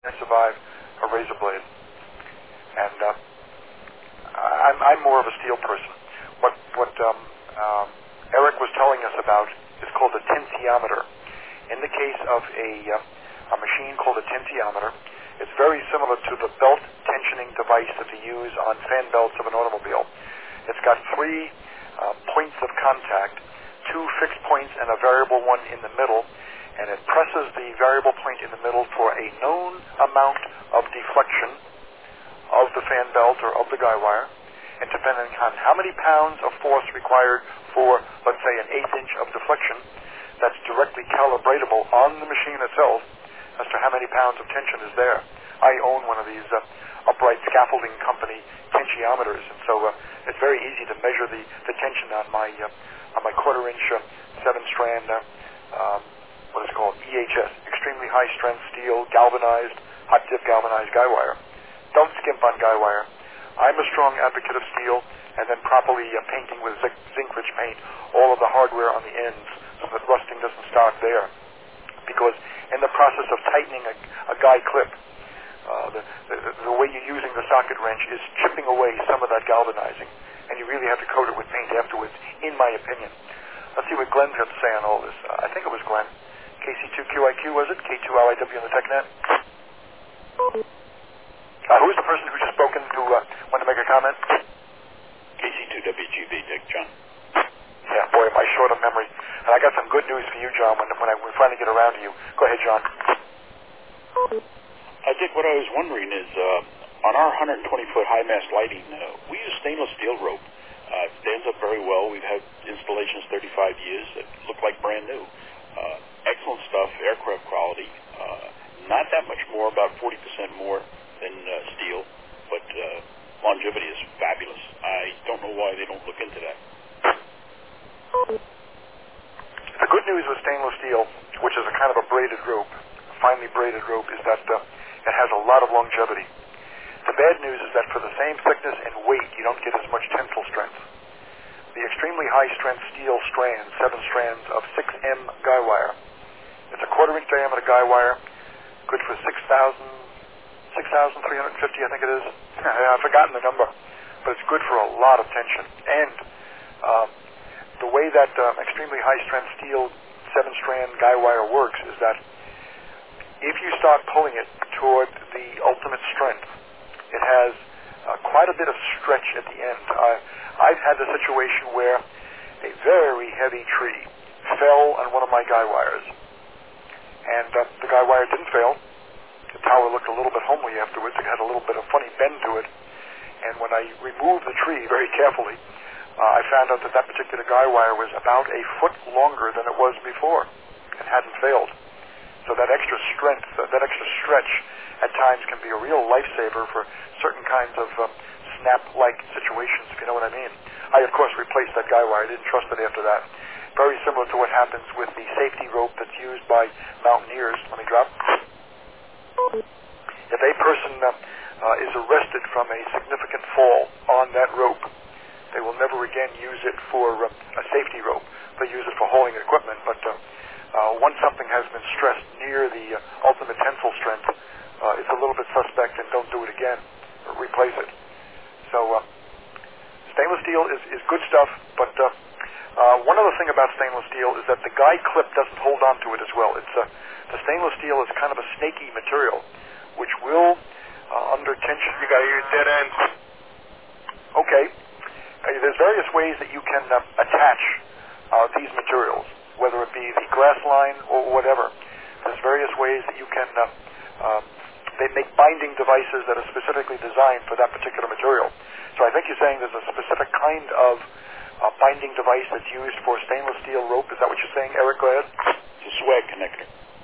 I survive a razor blade. And I'm more of a steel person. What Eric was telling us about is called a tensiometer. In the case of a machine called a tensiometer, it's very similar to the belt tensioning device that they use on fan belts of an automobile. It's got three points of contact, two fixed points and a variable one in the middle, and it presses the variable point in the middle for a known amount of deflection of the fan belt or of the guy wire, and depending on how many pounds of force required for, let's say, an eighth inch of deflection, that's directly calibratable on the machine itself as to how many pounds of tension is there. I own one of these upright scaffolding company tensiometers, and so it's very easy to measure the tension on my quarter-inch 7-strand what is called EHS, extremely high-strength steel, galvanized, hot-dip galvanized guy wire. Don't skimp on guy wire. I'm a strong advocate of steel, and then properly painting with zinc-rich paint all of the hardware on the ends so that rusting doesn't start there. Because in the process of tightening a guy clip, the way you're using the socket wrench is chipping away some of that galvanizing, and you really have to coat it with paint afterwards, in my opinion. Let's see what Glenn's got to say on all this. I think it was Glenn. KC2QIQ, was it? K2LIW on the TechNet? Who's the person who just spoken to want to make a comment? KC2WGB, Dick, John. Yeah, boy, my short of memory. And I got some good news for you, John, when we finally get around to you. Go ahead, John. Dick, what I was wondering is, on our 120-foot high-mast lighting, we use stainless steel rope. It stands up very well. We've had installations 35 years that look like brand new. Excellent stuff, aircraft quality. Not that much more, about 40% more than steel, but longevity is fabulous. I don't know why they don't look into that. The good news with stainless steel, which is a kind of a braided rope, finely braided rope, is that it has a lot of longevity. The bad news is that for the same thickness and weight, you don't get as much tensile strength. The extremely high-strength steel strands, 7 strands of 6M guy wire, it's a quarter-inch diameter guy wire, good for 6,350, I think it is. I've forgotten the number, but it's good for a lot of tension. And the way that extremely high-strength steel 7-strand guy wire works is that if you start pulling it toward the ultimate strength, it has quite a bit of stretch at the end. I've had the situation where a very heavy tree fell on one of my guy wires, and the guy wire didn't fail. The tower looked a little bit homely afterwards. It had a little bit of funny bend to it, and when I removed the tree very carefully, I found out that that particular guy wire was about a foot longer than it was before. It hadn't failed. So that extra strength, that extra stretch at times can be a real lifesaver for certain kinds of snap-like situations, if you know what I mean. I, of course, replaced that guy wire. I didn't trust it after that. Very similar to what happens with the safety rope that's used by mountaineers. Let me drop. If a person is arrested from a significant fall on that rope, they will never again use it for a safety rope. They use it for hauling equipment, but once something has been stressed near the ultimate tensile strength, it's a little bit suspect, and don't do it again. Or replace it. So stainless steel is good stuff, but one other thing about stainless steel is that the guy clip doesn't hold on to it as well. It's the stainless steel is kind of a snaky material, which will, under tension... You got to use dead ends. Okay. There's various ways that you can attach these materials, whether it be the glass line or whatever. There's various ways that you can... they make binding devices that are specifically designed for that particular material. So I think you're saying there's a specific kind of binding device that's used for stainless steel rope. Is that what you're saying, Eric? Go ahead. It's a swag connector.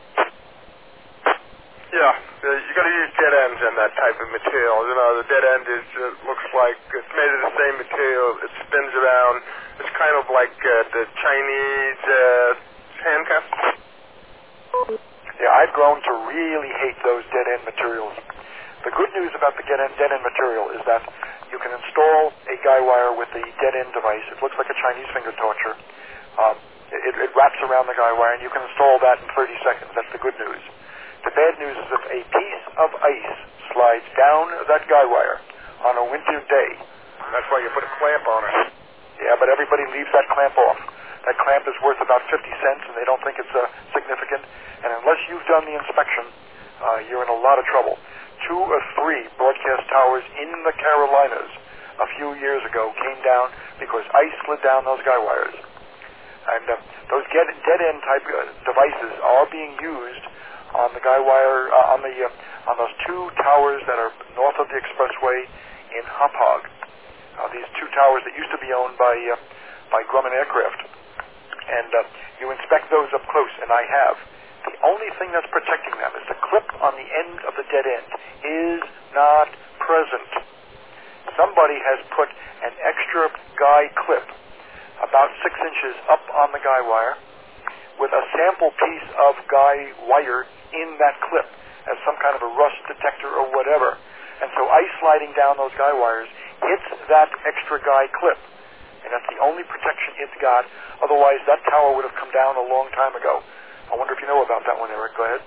Yeah, you got to use dead ends in that type of material. You know, the dead end looks like it's made of the same material. It spins around. It's kind of like the Chinese handcuff. Yeah, I've grown to really hate those dead end materials. The good news about the dead end material is that you can install a guy wire with the dead end device. It looks like a Chinese finger torture. It wraps around the guy wire, and you can install that in 30 seconds. That's the good news. The bad news is if a piece of ice slides down that guy wire on a winter day. That's why you put a clamp on it. Yeah, but everybody leaves that clamp off. That clamp is worth about 50 cents, and they don't think it's significant. And unless you've done the inspection, you're in a lot of trouble. 2 or 3 broadcast towers in the Carolinas a few years ago came down because ice slid down those guy wires. And those dead-end type devices are being used on the guy wire, on those 2 towers that are north of the expressway in Hauppauge. These 2 towers that used to be owned by Grumman Aircraft. And you inspect those up close, and I have. The only thing that's protecting them is the clip on the end of the dead end is not present. Somebody has put an extra guy clip about 6 inches up on the guy wire with a sample piece of guy wire in that clip as some kind of a rust detector or whatever. And so ice sliding down those guy wires hits that extra guy clip. And that's the only protection it's got. Otherwise, that tower would have come down a long time ago. I wonder if you know about that one, Eric. Go ahead.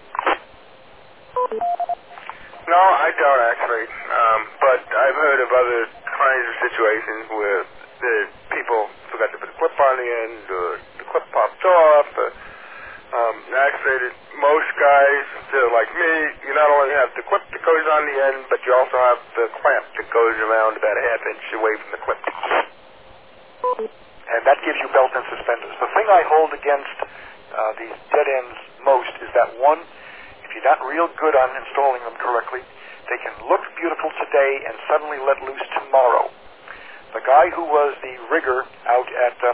No, I don't actually. But I've heard of other kinds of situations where the people forgot to put a clip on the end, or the clip popped off. Actually, most guys, like me, you not only have the clip that goes on the end, but you also have the clamp that goes around about a half inch away from the clip. And that gives you belt and suspenders. The thing I hold against these dead ends most is that, one, if you're not real good on installing them correctly, they can look beautiful today and suddenly let loose tomorrow. The guy who was the rigger out at the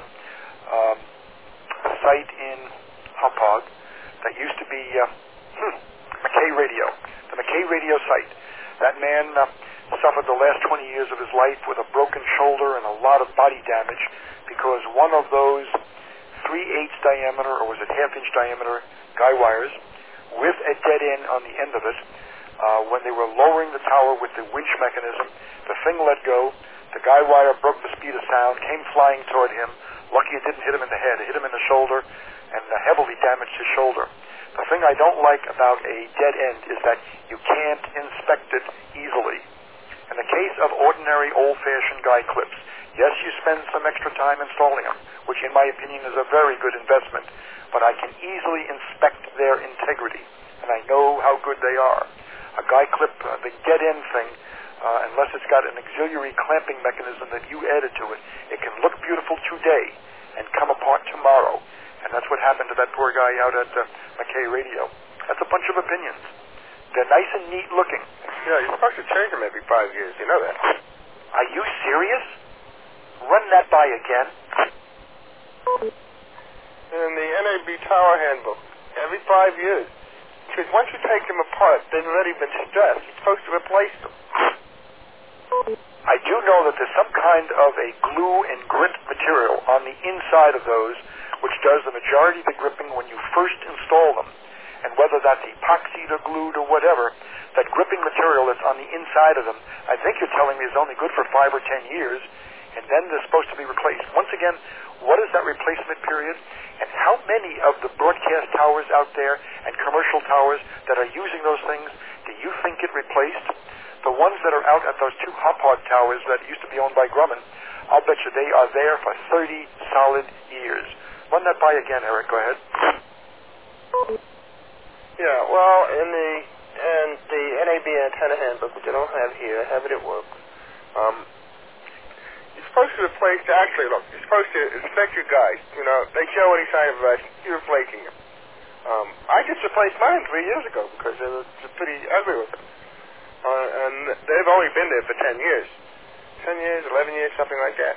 site in Hauppauge that used to be McKay Radio, the McKay Radio site, that man suffered the last 20 years of his life with a broken shoulder and a lot of body damage because one of those 3/8 diameter, or was it half-inch diameter, guy wires with a dead end on the end of it, when they were lowering the tower with the winch mechanism, the thing let go, the guy wire broke the speed of sound, came flying toward him. Lucky it didn't hit him in the head. It hit him in the shoulder and heavily damaged his shoulder. The thing I don't like about a dead end is that you can't inspect it easily. In the case of ordinary old-fashioned guy clips, yes, you spend some extra time installing them, which in my opinion is a very good investment, but I can easily inspect their integrity, and I know how good they are. A guy clip, the dead end thing, unless it's got an auxiliary clamping mechanism that you added to it, it can look beautiful today and come apart tomorrow. And that's what happened to that poor guy out at McKay Radio. That's a bunch of opinions. They're nice and neat looking. Yeah, you're supposed to change them every 5 years. You know that. Are you serious? Run that by again. In the NAB Tower Handbook, every 5 years. Because once you take them apart, they've already been stressed. You're supposed to replace them. I do know that there's some kind of a glue and grit material on the inside of those which does the majority of the gripping when you first install them. And whether that's epoxied or glued or whatever, that gripping material that's on the inside of them, I think you're telling me is only good for 5 or 10 years, and then they're supposed to be replaced. Once again, what is that replacement period? And how many of the broadcast towers out there and commercial towers that are using those things do you think get replaced? The ones that are out at those 2 Hauppauge towers that used to be owned by Grumman, I'll bet you they are there for 30 solid years. Run that by again, Eric. Go ahead. Yeah, well, in the NAB antenna handbook, which I don't have here, I have it at work. You're supposed to replace, actually, look, you're supposed to inspect your guys. You know, they show any sign of rust, you're replacing them. I just replaced mine 3 years ago because they were pretty ugly with them. And they've only been there for 10 years. 10 years, 11 years, something like that.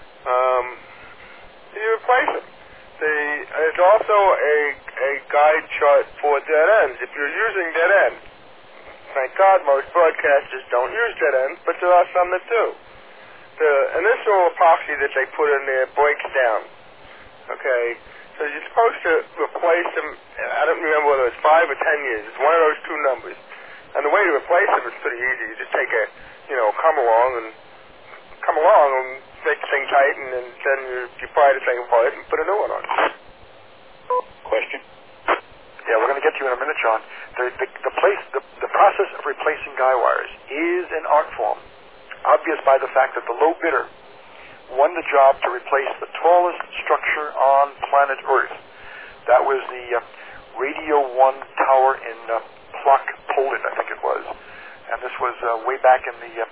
You replace them. There's also a guide chart for dead ends. If you're using dead ends, thank God most broadcasters don't use dead ends, but there are some that do. The initial epoxy that they put in there breaks down. Okay, so you're supposed to replace them. I don't remember whether it's 5 or 10 years. It's one of those 2 numbers. And the way to replace them is pretty easy. You just take come along and make the thing tight, and then you pry the thing apart and put a new one on. Question? Yeah, we're going to get get to you in a minute, John. The process of replacing guy wires is an art form, obvious by the fact that the low bidder won the job to replace the tallest structure on planet Earth. That was the Radio 1 tower in Plock, Poland, I think it was. And this was way back in the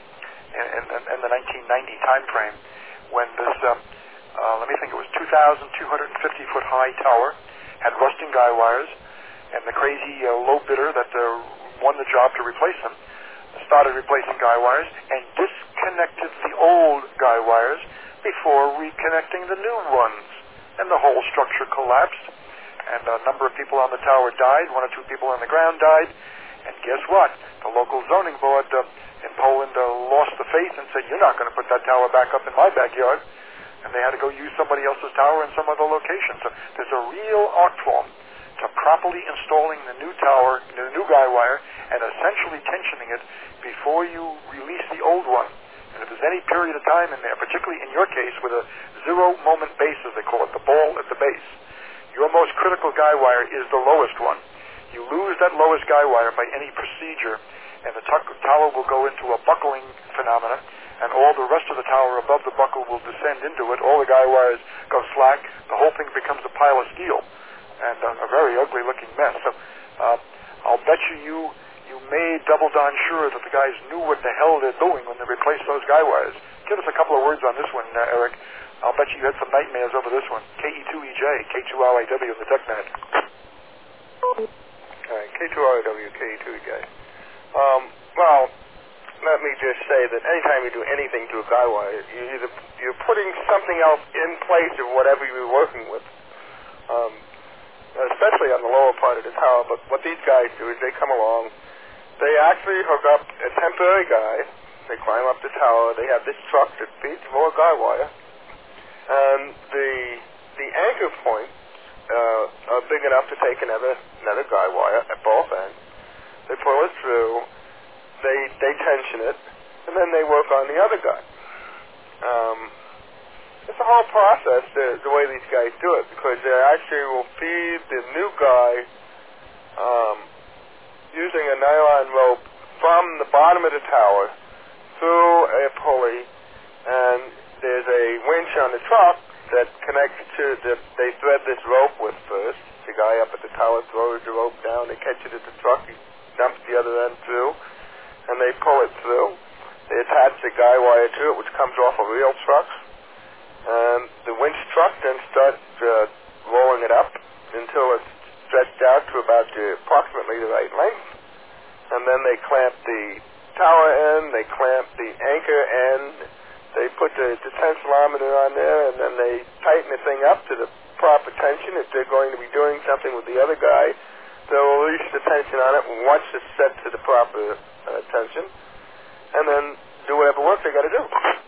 1990 time frame when this, let me think, it was 2,250-foot high tower, had rusting guy wires, and the crazy low bidder that won the job to replace them started replacing guy wires and disconnected the old guy wires before reconnecting the new ones. And the whole structure collapsed, and a number of people on the tower died. 1 or 2 people on the ground died. And guess what? The local zoning board in Poland lost the faith and said, you're not going to put that tower back up in my backyard. And they had to go use somebody else's tower in some other location. So there's a real art form to properly installing the new tower, the new guy wire, and essentially tensioning it before you release the old one. And if there's any period of time in there, particularly in your case with a zero-moment base, as they call it, the ball at the base, your most critical guy wire is the lowest one. You lose that lowest guy wire by any procedure, and the tower will go into a buckling phenomena, and all the rest of the tower above the buckle will descend into it. All the guy wires go slack. The whole thing becomes a pile of steel, and a very ugly-looking mess. So I'll bet you made double darn sure that the guys knew what the hell they're doing when they replaced those guy wires. Give us a couple of words on this one, Eric. I'll bet you had some nightmares over this one. KE2EJ, K2RIW in the TechNet. All right, K2RIW, KE2EJ. Well, let me just say that anytime you do anything to a guy wire, you're putting something else in place of whatever you're working with, especially on the lower part of the tower. But what these guys do is they come along, they actually hook up a temporary guy, they climb up the tower, they have this truck that feeds more guy wire, and the anchor points are big enough to take another guy wire at both ends. They pull it through, they tension it, and then they work on the other guy. It's a whole process, the way these guys do it, because they actually will feed the new guy using a nylon rope from the bottom of the tower through a pulley, and there's a winch on the truck that connects to they thread this rope with first. The guy up at the tower throws the rope down, they catch it at the truck, he dumps the other end through, and they pull it through. They attach the guy wire to it, which comes off a real truck, and the winch truck then starts rolling it up until it's stretched out to about approximately the right length, and then they clamp the tower end, they clamp the anchor end, they put the tensionometer on there, and then they tighten the thing up to the proper tension. If they're going to be doing something with the other guy, they'll release the tension on it once it's set to the proper tension, and then do whatever work they got to do.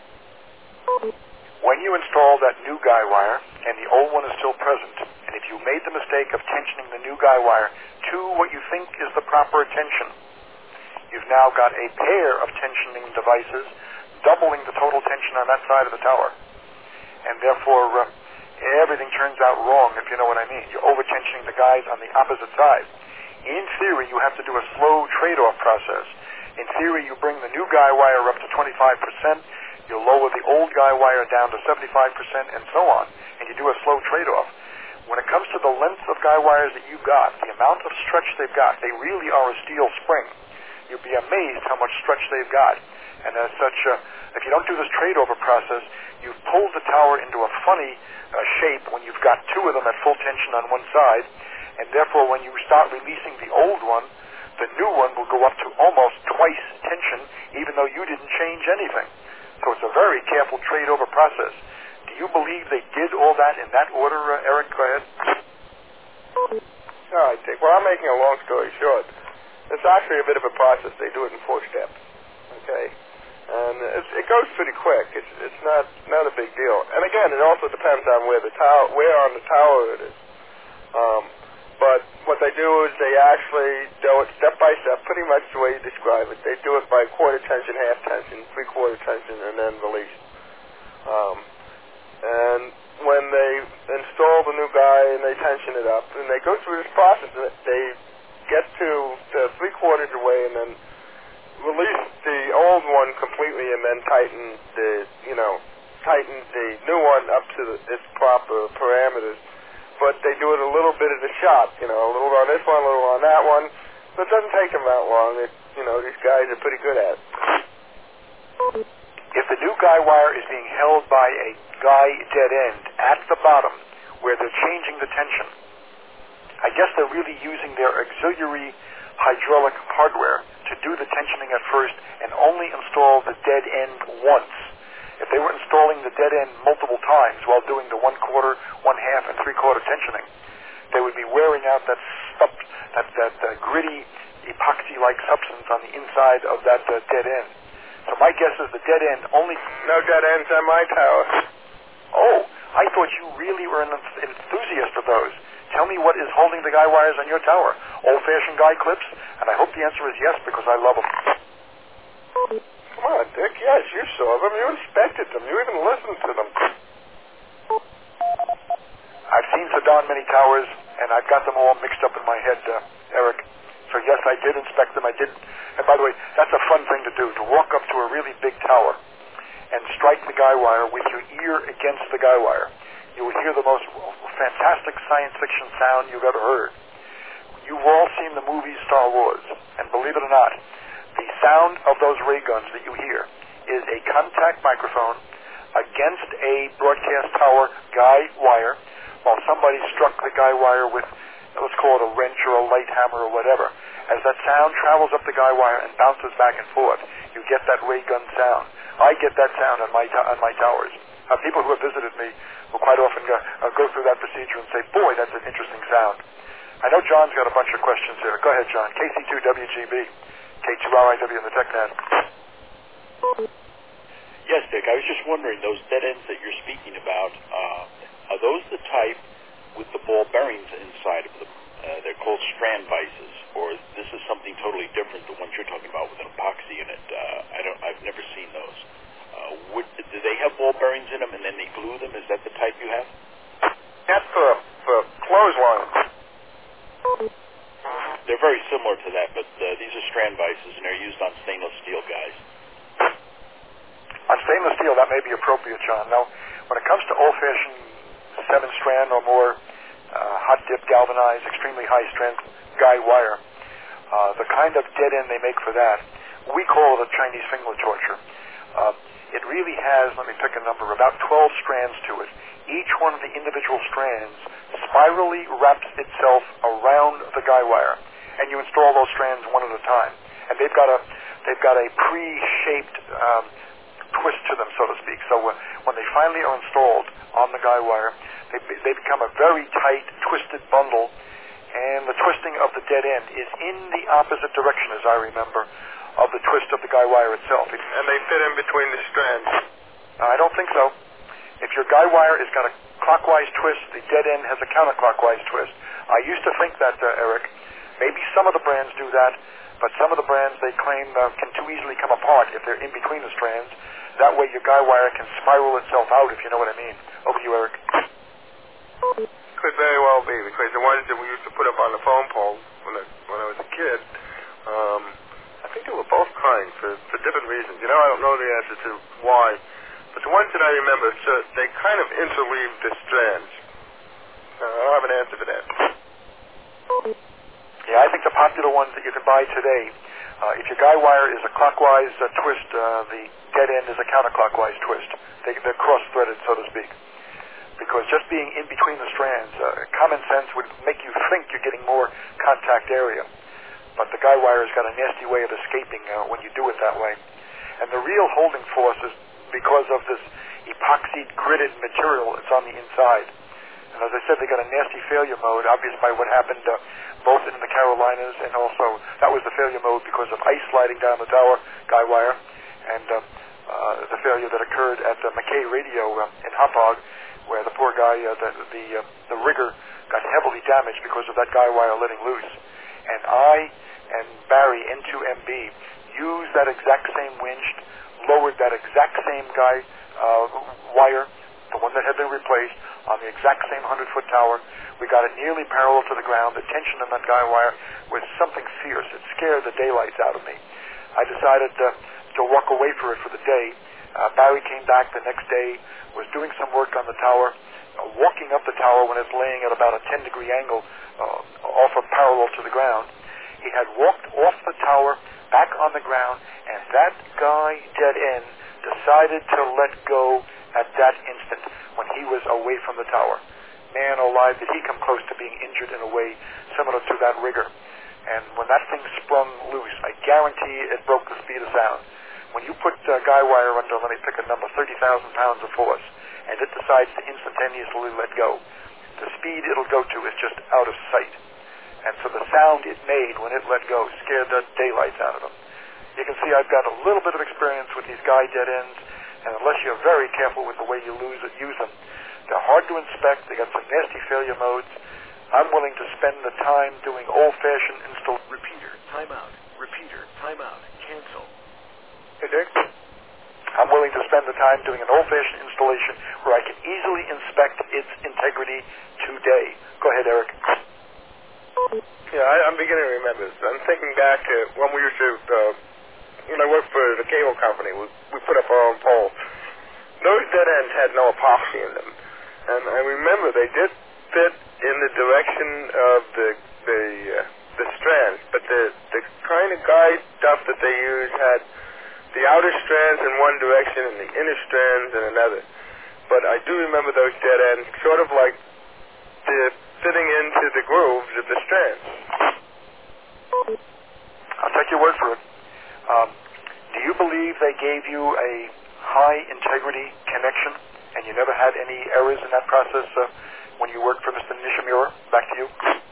When you install that new guy wire and the old one is still present, and if you made the mistake of tensioning the new guy wire to what you think is the proper tension, you've now got a pair of tensioning devices doubling the total tension on that side of the tower. And therefore, everything turns out wrong, if you know what I mean. You're over-tensioning the guys on the opposite side. In theory, you have to do a slow trade-off process. In theory, you bring the new guy wire up to 25%, you lower the old guy wire down to 75%, and so on, and you do a slow trade-off. When it comes to the length of guy wires that you've got, the amount of stretch they've got, they really are a steel spring. You'll be amazed how much stretch they've got. And as such, if you don't do this trade-over process, you've pulled the tower into a funny shape when you've got two of them at full tension on one side, and therefore when you start releasing the old one, the new one will go up to almost twice tension, even though you didn't change anything. So it's a very careful trade-over process. Do you believe they did all that in that order, Eric? Go ahead. No, I think. Well, I'm making a long story short. It's actually a bit of a process. They do it in 4 steps. Okay, and it goes pretty quick. It's not a big deal. And again, it also depends on where on the tower it is. But what they do is they actually do it step by step, pretty much the way you describe it. They do it by quarter tension, half tension, 3/4 tension, and then release. And when they install the new guy and they tension it up, and they go through this process, they get to 3/4 away and then release the old one completely and then tighten the new one up to its proper parameters. But they do it a little bit at a shot, a little on this one, a little on that one. So it doesn't take them that long. These guys are pretty good at it. If the new guy wire is being held by a guy dead end at the bottom where they're changing the tension, I guess they're really using their auxiliary hydraulic hardware to do the tensioning at first and only install the dead end once. If they were installing the dead end multiple times while doing the 1/4, 1/2, and 3/4 tensioning, they would be wearing out that gritty epoxy-like substance on the inside of that dead end. So my guess is the dead end only... No dead ends on my tower. Oh, I thought you really were an enthusiast of those. Tell me what is holding the guy wires on your tower. Old-fashioned guy clips? And I hope the answer is yes, because I love them. Come on, Dick. Yes, you saw them. You inspected them. You even listened to them. I've seen Saddam many towers, and I've got them all mixed up in my head, Eric. So yes, I did inspect them. I did. And by the way, that's a fun thing to do, to walk up to a really big tower and strike the guy wire with your ear against the guy wire. You will hear the most fantastic science fiction sound you've ever heard. You've all seen the movie Star Wars, and believe it or not, the sound of those ray guns that you hear is a contact microphone against a broadcast tower guy wire while somebody struck the guy wire with, let's call it a wrench or a light hammer or whatever. As that sound travels up the guy wire and bounces back and forth, you get that ray gun sound. I get that sound on my towers. People who have visited me will quite often go through that procedure and say, boy, that's an interesting sound. I know John's got a bunch of questions here. Go ahead, John. KC2WGB, K2RIW in the TechNet. Yes, Dick, I was just wondering, those dead ends that you're speaking about, are those the type with the ball bearings inside of them? They're called strand vices, or this is something totally different, the ones you're talking about with an epoxy in it. I've never seen those. Do they have ball bearings in them and then they glue them? Is that the type you have? That's for clothesline. They're very similar to that, but these are strand vices, and they're used on stainless steel, guys. On stainless steel, that may be appropriate, John. Now, when it comes to old-fashioned 7-strand or more hot-dip galvanized, extremely high-strength guy wire, the kind of dead end they make for that, we call it a Chinese finger torture. It really has, let me pick a number, about 12 strands to it. Each one of the individual strands spirally wraps itself around the guy wire, and you install those strands one at a time. And they've got a pre-shaped twist to them, so to speak. So when they finally are installed on the guy wire, they become a very tight, twisted bundle, and the twisting of the dead end is in the opposite direction, as I remember, of the twist of the guy wire itself. And they fit in between the strands. I don't think so. If your guy wire has got a clockwise twist, the dead end has a counterclockwise twist. I used to think that, Eric. Maybe some of the brands do that, but some of the brands they claim can too easily come apart if they're in between the strands. That way your guy wire can spiral itself out, if you know what I mean. Over to you, Eric. Could very well be, because the ones that we used to put up on the phone pole when I was a kid, I think they were both kind for different reasons. I don't know the answer to why, but the ones that I remember, they kind of interleave the strands. I don't have an answer for that. Yeah, I think the popular ones that you can buy today, if your guy wire is a clockwise twist, the dead end is a counterclockwise twist. They're cross-threaded, so to speak. Because just being in between the strands, common sense would make you think you're getting more contact area. But the guy wire has got a nasty way of escaping when you do it that way. And the real holding force is because of this epoxied, gridded material that's on the inside. And as I said, they got a nasty failure mode, obvious by what happened both in the Carolinas, and also that was the failure mode because of ice sliding down the tower, guy wire, and the failure that occurred at McKay Radio in Hauppauge, where the poor guy, the rigger, got heavily damaged because of that guy wire letting loose. And I and Barry, N2MB, used that exact same winch, lowered that exact same guy wire, the one that had been replaced, on the exact same 100-foot tower. We got it nearly parallel to the ground. The tension in that guy wire was something fierce. It scared the daylights out of me. I decided to walk away for it for the day. Barry came back the next day, was doing some work on the tower, walking up the tower when it's laying at about a 10-degree angle off of parallel to the ground. He had walked off the tower, back on the ground, and that guy, dead end, decided to let go at that instant when he was away from the tower. Man alive, did he come close to being injured in a way similar to that rigger. And when that thing sprung loose, I guarantee it broke the speed of sound. When you put guy wire under, let me pick a number, 30,000 pounds of force, and it decides to instantaneously let go, the speed it'll go to is just out of sight. And so the sound it made when it let go scared the daylights out of him. You can see I've got a little bit of experience with these guy dead ends, and unless you're very careful with the way you use them, they're hard to inspect. They got some nasty failure modes. I'm willing to spend the time doing old-fashioned install. Repeater, timeout. Repeater, timeout. Cancel. Hey, Dick? I'm willing to spend the time doing an old-fashioned installation where I can easily inspect its integrity today. Go ahead, Eric. Yeah, I'm beginning to remember this. I'm thinking back to when we used to, when I worked for the cable company, we put up our own poles. Those dead ends had no epoxy in them. And I remember they did fit in the direction of the strands, but the kind of guide stuff that they used had the outer strands in one direction and the inner strands in another. But I do remember those dead ends sort of like fitting into the grooves of the strands. I'll take your word for it. Do you believe they gave you a high integrity connection and you never had any errors in that process when you worked for Mr. Nishimura? Back to you.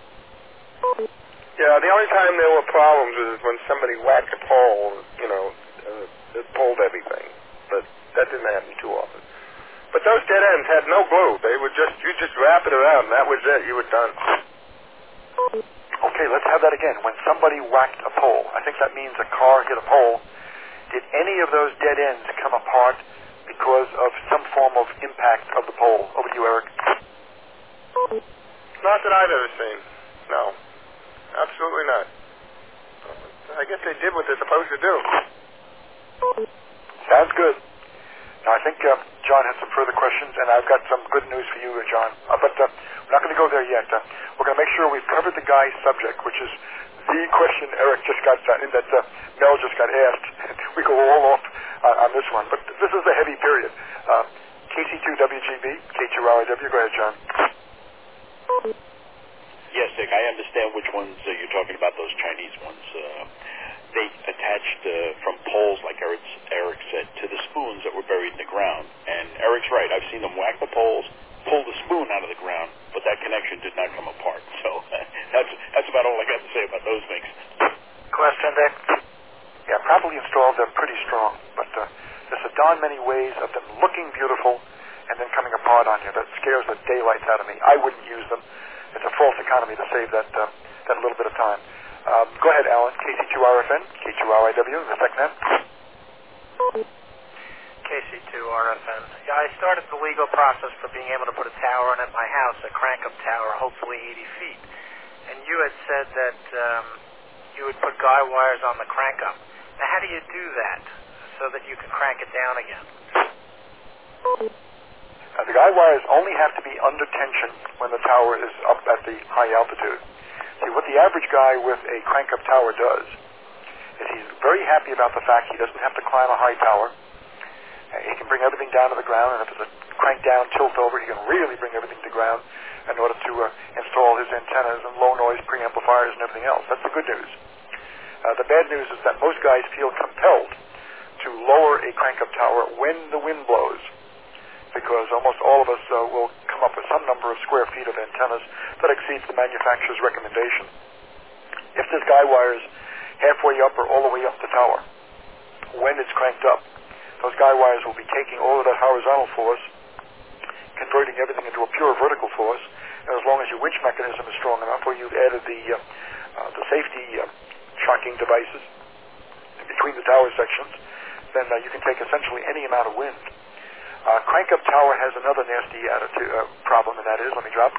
Yeah, the only time there were problems was when somebody whacked a pole, that pulled everything. But that didn't happen too often. But those dead ends had no glue. They would you just wrap it around, and that was it. You were done. Okay, let's have that again. When somebody whacked a pole, I think that means a car hit a pole. Did any of those dead ends come apart because of some form of impact of the pole? Over to you, Eric. Not that I've ever seen. No. Absolutely not. I guess they did what they're supposed to do. Sounds good. Now, I think John has some further questions, and I've got some good news for you, John. But we're not going to go there yet. We're going to make sure we've covered the guy's subject, which is the question Eric just got that Mel just got asked. We go all off on this one, but this is a heavy period. KC2WGB, K2RIW. Go ahead, John. Yes, Dick, I understand which ones you're talking about, those Chinese ones. They attached from poles, like Eric said, to the spoons that were buried in the ground. And Eric's right. I've seen them whack the poles, pull the spoon out of the ground, but that connection did not come apart. So that's about all I got to say about those things. Question, Dick? Yeah, properly installed, they're pretty strong, but there's a darn many ways of them looking beautiful and then coming apart on you. That scares the daylights out of me. I wouldn't use them. It's a false economy to save that little bit of time. Go ahead, Alan. KC2RFN, K2RIW, the SecNet. KC2RFN. Yeah, I started the legal process for being able to put a tower in at my house, a crank-up tower, hopefully 80 feet. And you had said that you would put guy wires on the crank-up. Now, how do you do that so that you can crank it down again? The guy wires only have to be under tension when the tower is up at the high altitude. See, what the average guy with a crank-up tower does is he's very happy about the fact he doesn't have to climb a high tower. He can bring everything down to the ground, and if it's a crank down, tilt over, he can really bring everything to ground in order to install his antennas and low noise preamplifiers and everything else. That's the good news. The bad news is that most guys feel compelled to lower a crank-up tower when the wind blows, because almost all of us will come up with some number of square feet of antennas that exceeds the manufacturer's recommendation. If this guy wires halfway up or all the way up the tower, when it's cranked up, those guy wires will be taking all of that horizontal force, converting everything into a pure vertical force, and as long as your winch mechanism is strong enough, or you've added the safety shocking devices in between the tower sections, then you can take essentially any amount of wind. Crank-up tower has another nasty problem, and that is, let me drop.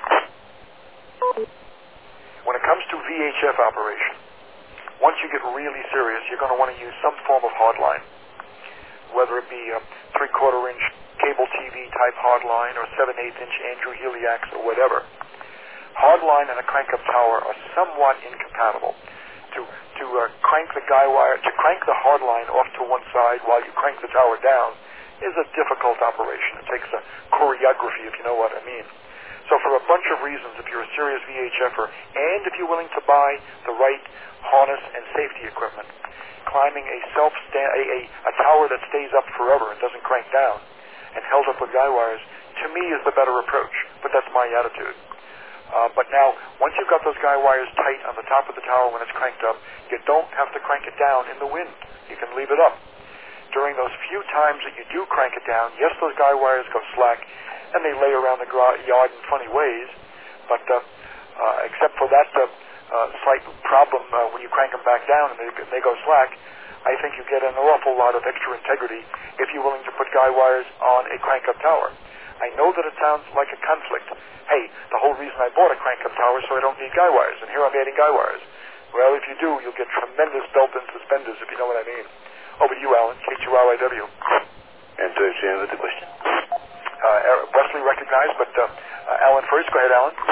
When it comes to VHF operation, once you get really serious, you're going to want to use some form of hardline, whether it be a 3/4-inch cable TV type hardline or 7/8-inch Andrew Heliax or whatever. Hardline and a crank-up tower are somewhat incompatible. To crank the guy wire, to crank the hardline off to one side while you crank the tower down is a difficult operation. It takes a choreography, if you know what I mean. So for a bunch of reasons, if you're a serious VHFer and if you're willing to buy the right harness and safety equipment, climbing a tower that stays up forever and doesn't crank down and held up with guy wires, to me is the better approach. But that's my attitude. But now, once you've got those guy wires tight on the top of the tower when it's cranked up, you don't have to crank it down in the wind. You can leave it up. During those few times that you do crank it down, yes, those guy wires go slack, and they lay around the yard in funny ways, but except for that slight problem when you crank them back down and they go slack, I think you get an awful lot of extra integrity if you're willing to put guy wires on a crank-up tower. I know that it sounds like a conflict. Hey, the whole reason I bought a crank-up tower so I don't need guy wires, and here I'm adding guy wires. Well, if you do, you'll get tremendous belt and suspenders, if you know what I mean. Over to you, Alan, K2RIW. And to extend with the question. Wesley recognized, but Alan first. Go ahead, Alan.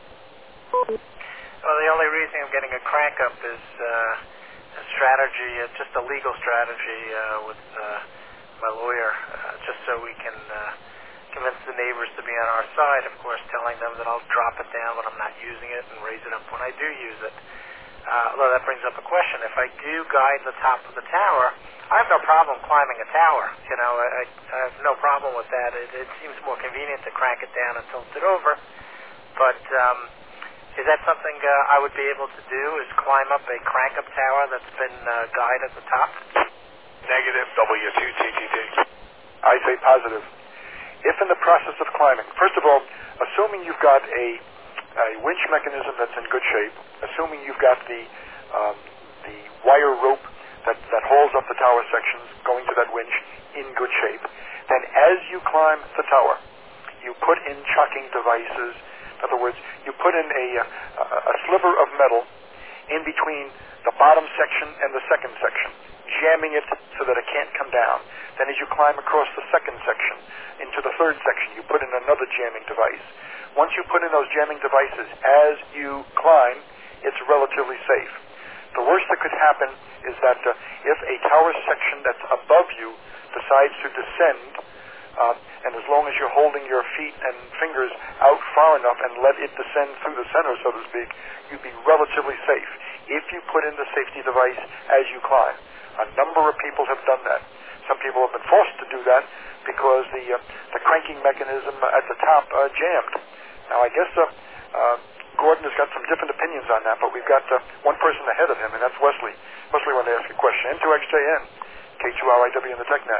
Well, the only reason I'm getting a crank-up is a strategy, just a legal strategy with my lawyer, just so we can convince the neighbors to be on our side, of course, telling them that I'll drop it down when I'm not using it and raise it up when I do use it. Although that brings up a question. If I do guide the top of the tower, I have no problem climbing a tower. You know, I have no problem with that. It seems more convenient to crank it down and tilt it over. But is that something I would be able to do, is climb up a crank-up tower that's been guyed at the top? Negative, W2TTT. I say positive. If in the process of climbing, first of all, assuming you've got a winch mechanism that's in good shape, assuming you've got the wire rope that hauls up the tower sections going to that winch in good shape, then as you climb the tower, you put in chocking devices. In other words, you put in a sliver of metal in between the bottom section and the second section, jamming it so that it can't come down. Then as you climb across the second section into the third section, you put in another jamming device. Once you put in those jamming devices as you climb, it's relatively safe. The worst that could happen is that if a tower section that's above you decides to descend, and as long as you're holding your feet and fingers out far enough and let it descend through the center, so to speak, you'd be relatively safe if you put in the safety device as you climb. A number of people have done that. Some people have been forced to do that because the cranking mechanism at the top jammed. Now, I guess Gordon has got some different opinions on that, but we've got one person ahead of him, and that's Wesley. Wesley wanted to ask a question. N2XJN, K2RIW in the TechNet.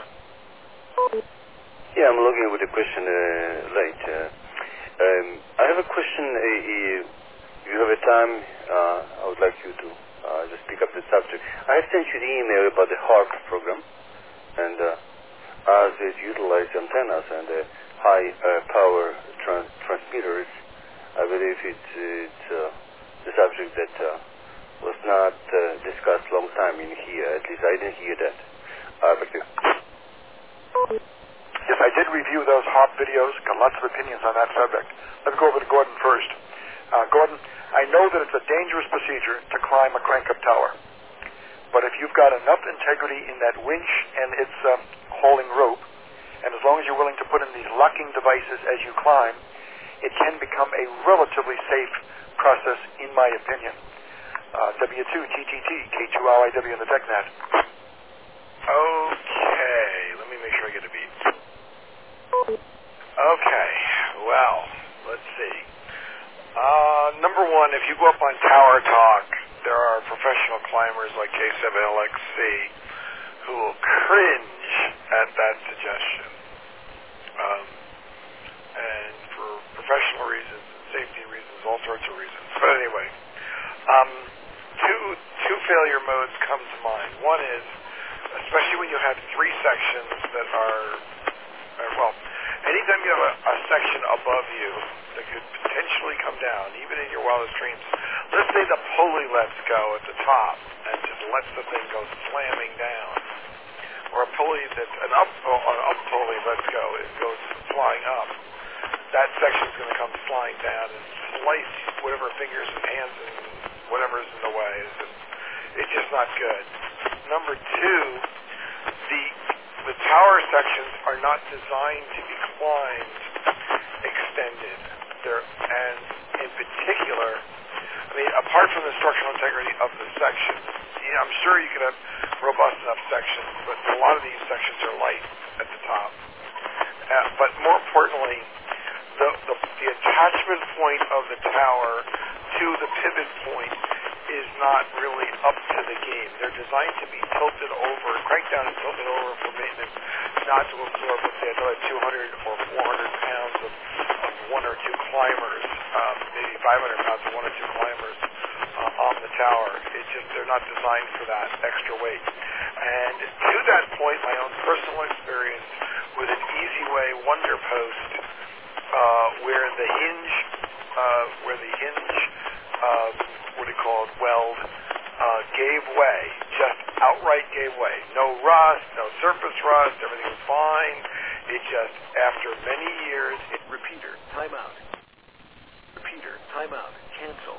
Yeah, I'm logging with a question late. I have a question. If you have a time, I would like you to just pick up the subject. I have sent you the email about the HARP program, and as it utilizes antennas and high power transmitters, I believe it's the subject that was not discussed long time in here. At least I didn't hear that. But yes, I did review those HARP videos, got lots of opinions on that subject. Let me go over to Gordon first. Gordon, I know that it's a dangerous procedure to climb a crank-up tower, but if you've got enough integrity in that winch and its hauling rope, and as long as you're willing to put in these locking devices as you climb, it can become a relatively safe process, in my opinion. W2TTT, K2RIW in the TechNet. Okay, let me make sure I get a beat. Okay, well, let's see. Number one, if you go up on Tower Talk, there are professional climbers like K7LXC who will cringe at that suggestion. And for professional reasons, safety reasons, all sorts of reasons. But anyway, two failure modes come to mind. One is, especially when you have three sections that are Well, anytime you have a section above you that could potentially come down, even in your wildest dreams, let's say the pulley lets go at the top and just lets the thing go slamming down, or a pulley that's an up pulley lets go, it goes flying up. That section's going to come flying down and slice whatever fingers and hands and whatever's in the way. It's just not good. Number two, the tower sections are not designed to be climbed, extended. And in particular, I mean, apart from the structural integrity of the sections, I'm sure you can have robust enough sections, but a lot of these sections are light at the top. But more importantly, the attachment point of the tower to the pivot point is not really up to the game. They're designed to be tilted over, cranked down and tilted over for maintenance, not to absorb, let's say, another 200 or 400 pounds of one or two climbers, maybe 500 pounds of one or two climbers on the tower. It's just, they're not designed for that extra weight. And to that point, my own personal experience with an Easy Way Wonder Post, where the hinge, what do you call it, weld, gave way, just outright gave way. No rust, no surface rust, everything was fine. It just, after many years, Repeater, timeout. Repeater, timeout. Cancel.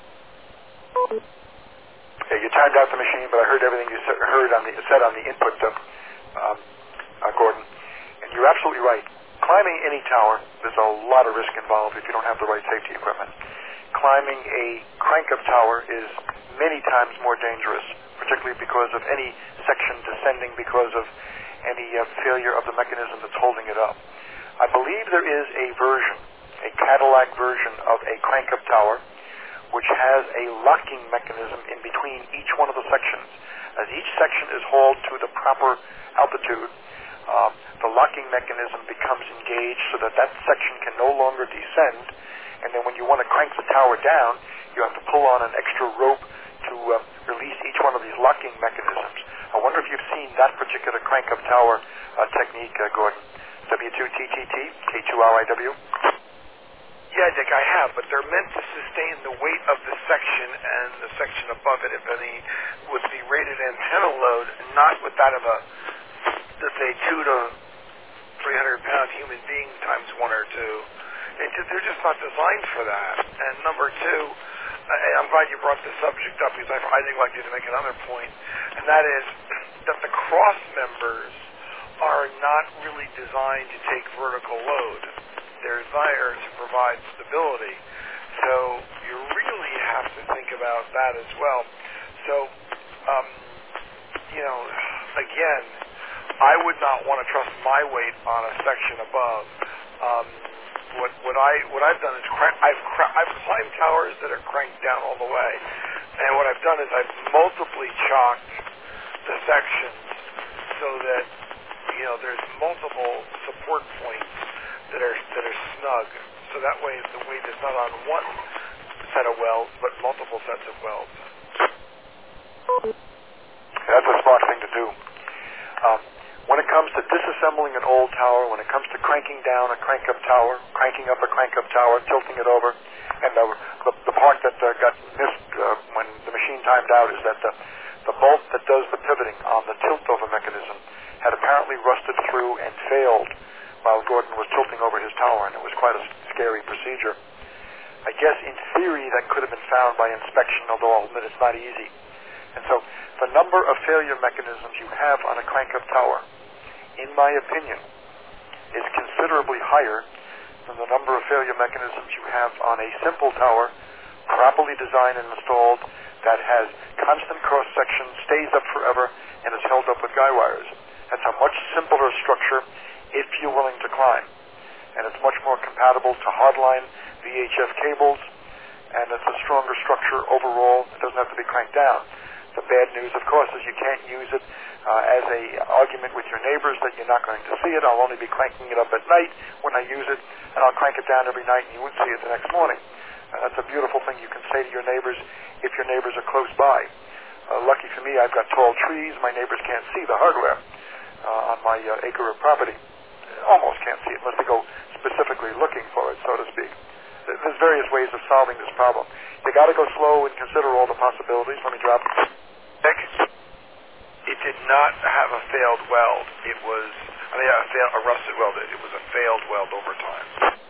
Yeah, you timed out the machine, but I heard everything you said on the input, Gordon. And you're absolutely right. Climbing any tower, there's a lot of risk involved if you don't have the right safety equipment. Climbing a crank-up tower is many times more dangerous, particularly because of any section descending because of any failure of the mechanism that's holding it up. I believe there is a version, a Cadillac version of a crank-up tower, which has a locking mechanism in between each one of the sections. As each section is hauled to the proper altitude, the locking mechanism becomes engaged so that section can no longer descend, and then when you want to crank the tower down, you have to pull on an extra rope to release each one of these locking mechanisms. I wonder if you've seen that particular crank-up tower technique, Gordon. W2TTT, K2RIW? Yeah, Dick, I have, but they're meant to sustain the weight of the section and the section above it, if any, with the rated antenna load, not with that of a, let's say, 2 to 300-pound human being times one or two. They're just not designed for that. And number two, I'm glad you brought the subject up because I neglected to make another point, and that is that the cross members are not really designed to take vertical load. They're there to provide stability. So you really have to think about that as well. So, again, I would not want to trust my weight on a section above. What I've done is I've climbed towers that are cranked down all the way, and what I've done is I've multiply chalked the sections so that there's multiple support points that are snug. So that way the weight is not on one set of welds, but multiple sets of welds. That's a smart thing to do. When it comes to disassembling an old tower, when it comes to cranking down a crank-up tower, cranking up a crank-up tower, tilting it over, and the part that got missed when the machine timed out is that the bolt that does the pivoting on the tilt-over mechanism had apparently rusted through and failed while Gordon was tilting over his tower, and it was quite a scary procedure. I guess in theory that could have been found by inspection, although I'll admit it's not easy. And so the number of failure mechanisms you have on a crank-up tower, in my opinion, is considerably higher than the number of failure mechanisms you have on a simple tower, properly designed and installed, that has constant cross-section, stays up forever, and is held up with guy wires. That's a much simpler structure if you're willing to climb. And it's much more compatible to hardline VHF cables, and it's a stronger structure overall. It doesn't have to be cranked down. The bad news, of course, is you can't use it as a argument with your neighbors that you're not going to see it. I'll only be cranking it up at night when I use it, and I'll crank it down every night, and you won't see it the next morning. That's a beautiful thing you can say to your neighbors if your neighbors are close by. Lucky for me, I've got tall trees. My neighbors can't see the hardware on my acre of property. almost can't see it unless they go specifically looking for it, so to speak. There's various ways of solving this problem. You got to go slow and consider all the possibilities. Let me drop it. Nick, it did not have a failed weld. It was, a rusted weld. It was a failed weld over time.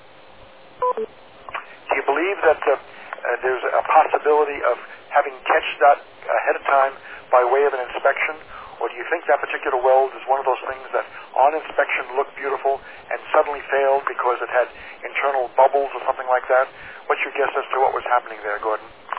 Do you believe that there's a possibility of having catched that ahead of time by way of an inspection? Or do you think that particular weld is one of those things that on inspection looked beautiful and suddenly failed because it had internal bubbles or something like that? What's your guess as to what was happening there, Gordon?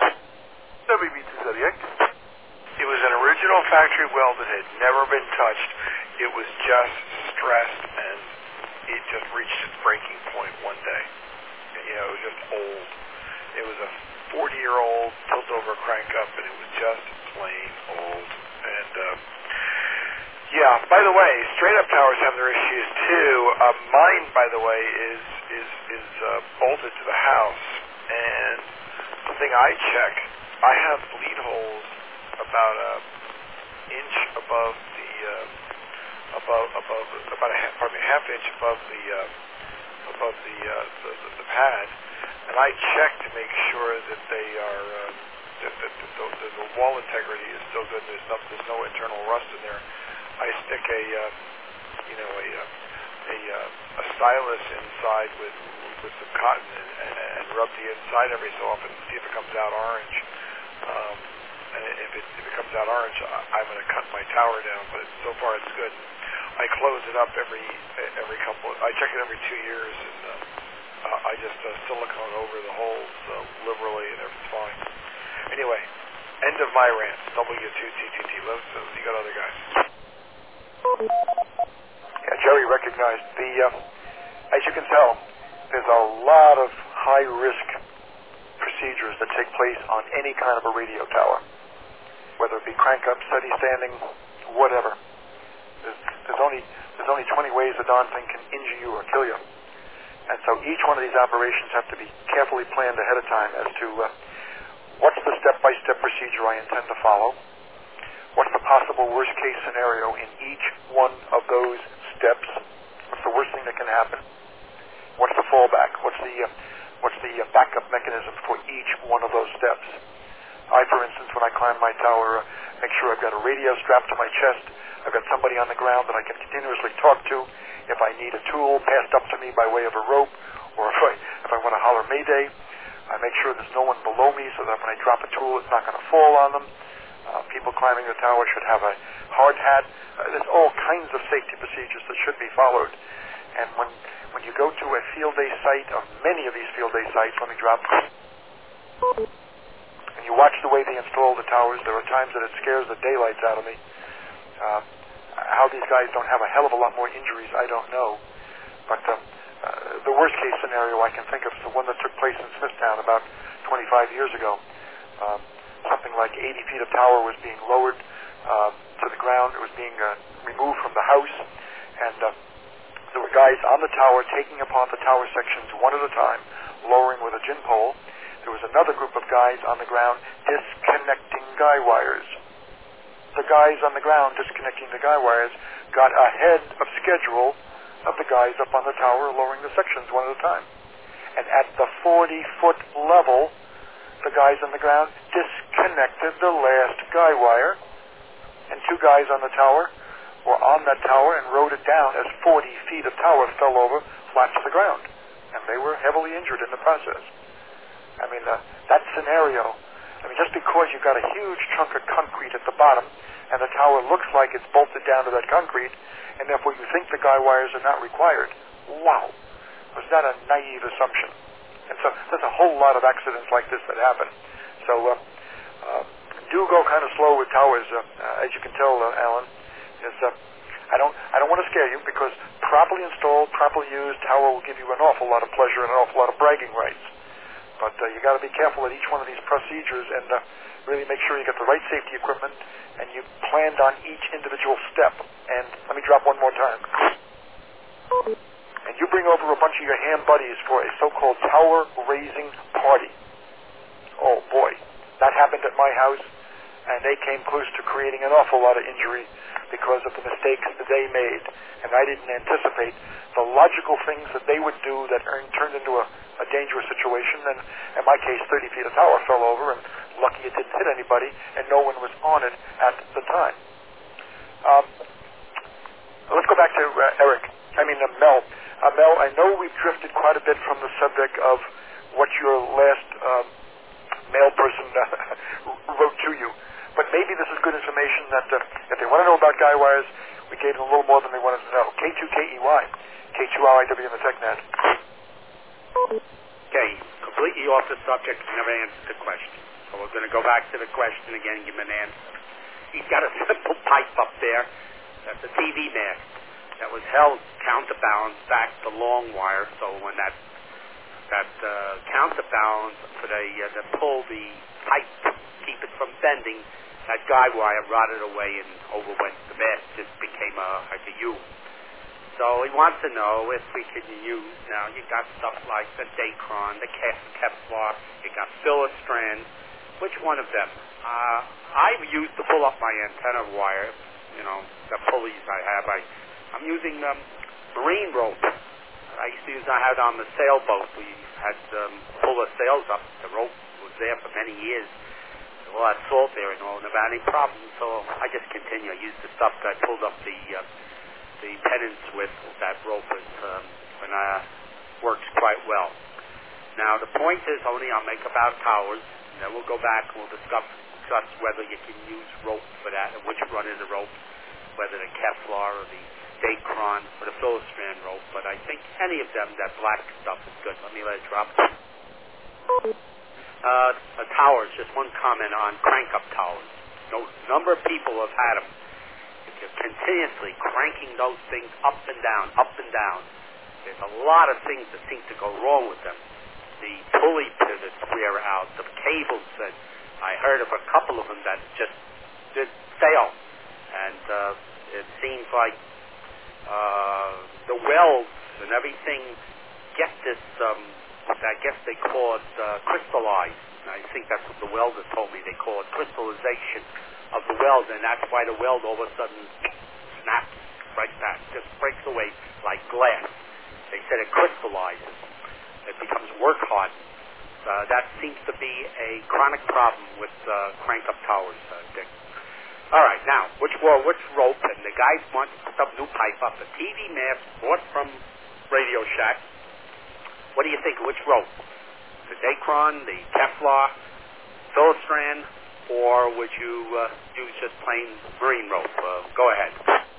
It was an original factory weld that had never been touched. It was just stressed, and it just reached its breaking point one day. It was just old. It was a 40-year-old tilt-over crank-up, and it was just plain old. And by the way, straight-up towers have their issues too. Mine, by the way, is bolted to the house, and the thing I check, I have bleed holes about an inch above the half inch above the pad, and I check to make sure that they are that the wall integrity is still good. There's no internal rust in there. I stick a stylus inside with some cotton and rub the inside every so often to see if it comes out orange. And if it comes out orange, I'm going to cut my tower down. But so far it's good. I close it up every couple. I check it every 2 years, and I just silicone over the holes liberally, and everything's fine. Anyway, end of my rant. W2TTT. You got other guys. Yeah, Jerry recognized the. As you can tell, there's a lot of high-risk procedures that take place on any kind of a radio tower, whether it be crank-up, steady standing, whatever. There's only 20 ways a darn thing can injure you or kill you. And so each one of these operations have to be carefully planned ahead of time as to what's the step-by-step procedure I intend to follow, what's the possible worst-case scenario in each one of those steps, what's the worst thing that can happen, what's the fallback, what's the backup mechanism for each one of those steps. I, for instance, when I climb my tower, make sure I've got a radio strapped to my chest. I've got somebody on the ground that I can continuously talk to. If I need a tool passed up to me by way of a rope, or if I want to holler Mayday, I make sure there's no one below me so that when I drop a tool, it's not going to fall on them. People climbing the tower should have a hard hat. There's all kinds of safety procedures that should be followed. And when you go to a field day site, or many of these field day sites, let me drop, and you watch the way they install the towers, there are times that it scares the daylights out of me. How these guys don't have a hell of a lot more injuries, I don't know. But the worst case scenario I can think of is the one that took place in Smithtown about 25 years ago. Something like 80 feet of tower was being lowered to the ground. It was being removed from the house, and there were guys on the tower taking apart the tower sections one at a time, lowering with a gin pole. There was another group of guys on the ground disconnecting guy wires. The guys on the ground disconnecting the guy wires got ahead of schedule of the guys up on the tower lowering the sections one at a time. And at the 40-foot level, the guys on the ground disconnected the last guy wire, and two guys on the tower were on that tower and rode it down as 40 feet of tower fell over flat to the ground. And they were heavily injured in the process. I mean, that scenario, just because you've got a huge chunk of concrete at the bottom, and the tower looks like it's bolted down to that concrete, and therefore you think the guy wires are not required. Wow. Was that a naive assumption? And so there's a whole lot of accidents like this that happen. So do go kind of slow with towers, as you can tell, Alan. I don't want to scare you, because properly installed, properly used, tower will give you an awful lot of pleasure and an awful lot of bragging rights. But you got to be careful at each one of these procedures and really make sure you get the right safety equipment and you planned on each individual step. And let me drop one more time. And you bring over a bunch of your ham buddies for a so-called tower raising party. Oh boy, that happened at my house, and they came close to creating an awful lot of injury because of the mistakes that they made. And I didn't anticipate the logical things that they would do that turned into a dangerous situation. And in my case, 30 feet of tower fell over, and lucky it didn't hit anybody, and no one was on it at the time. Let's go back to Mel. Mel, I know we've drifted quite a bit from the subject of what your last mail person wrote to you, but maybe this is good information that if they want to know about guy wires, we gave them a little more than they wanted to know. K2KEY, K2RIW in the TechNet. Okay, completely off the subject, never answered the question. So we're going to go back to the question again and give him an answer. He's got a simple pipe up there. That's a TV mast that was held counterbalanced back to long wire. So when that counterbalance for to pull the pipe to keep it from bending, that guide wire rotted away and overwent the mast, just became like a U. So he wants to know if we can use, now you got stuff like the Dacron, the Kevlar, you got Philistrand. Which one of them? I've used to pull up my antenna wire, the pulleys I have. I'm using marine rope. I used to use, I had on the sailboat. We had pull the sails up. The rope was there for many years. All that salt there and all, never had any problems. So I just continue. I used the stuff that I pulled up the pennants with. That rope works quite well. Now the point is only I'll make about towers. And then we'll go back and we'll discuss whether you can use rope for that and which run of the rope, whether the Kevlar or the Dacron or the Philistrand rope. But I think any of them, that black stuff is good. Let me let it drop. Towers, just one comment on crank-up towers. A number of people have had them. If you're continuously cranking those things up and down, there's a lot of things that seem to go wrong with them. The pulley pivots wear out, the cables, and I heard of a couple of them that just did fail. And it seems like the welds and everything get this, I guess they call it crystallized. I think that's what the welder told me. They call it crystallization of the weld, and that's why the weld all of a sudden snaps right back, just breaks away like glass. They said it crystallizes. It becomes work hardened. That seems to be a chronic problem with crank-up towers, Dick. All right, now, which rope? And the guys want to put some new pipe up. The TV mast bought from Radio Shack. What do you think? Which rope? The Dacron, the Kevlar, Philistrand, or would you use just plain marine rope? Go ahead.